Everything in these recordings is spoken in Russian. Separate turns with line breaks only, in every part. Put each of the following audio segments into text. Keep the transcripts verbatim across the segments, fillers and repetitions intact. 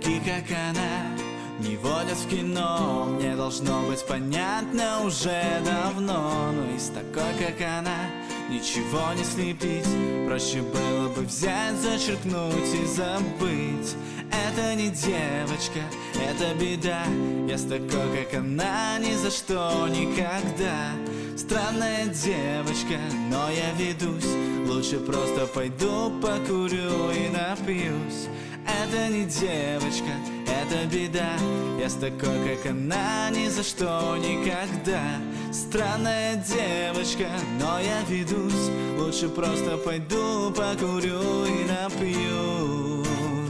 такие, как она, не водят в кино. Мне должно быть понятно уже давно. Но из такой, как она, ничего не слепить. Проще было бы взять, зачеркнуть и забыть. Это не девочка, это беда. Я с такой, как она, ни за что никогда. Странная девочка, но я ведусь. Лучше просто пойду покурю и напьюсь. Это не девочка, это беда. Я с такой, как она, ни за что никогда. Странная девочка, но я ведусь. Лучше просто пойду покурю и напьюсь.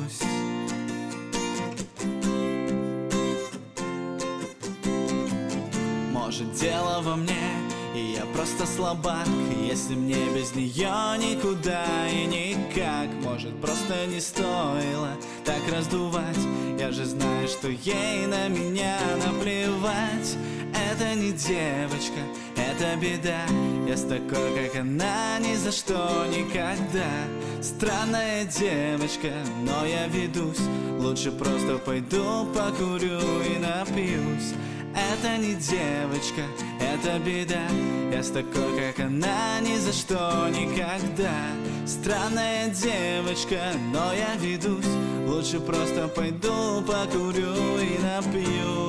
Может, дело во мне, и я просто слабак. Если мне без нее никуда и никак. Может, просто не стоило так раздувать. Я же знаю, что ей на меня наплевать. Это не девочка, это беда. Я с такой, как она, ни за что никогда. Странная девочка, но я ведусь. Лучше просто пойду покурю и напьюсь. Это не девочка, это беда. Я с такой, как она, ни за что никогда. Странная девочка, но я ведусь. Лучше просто пойду покурю и напьюсь.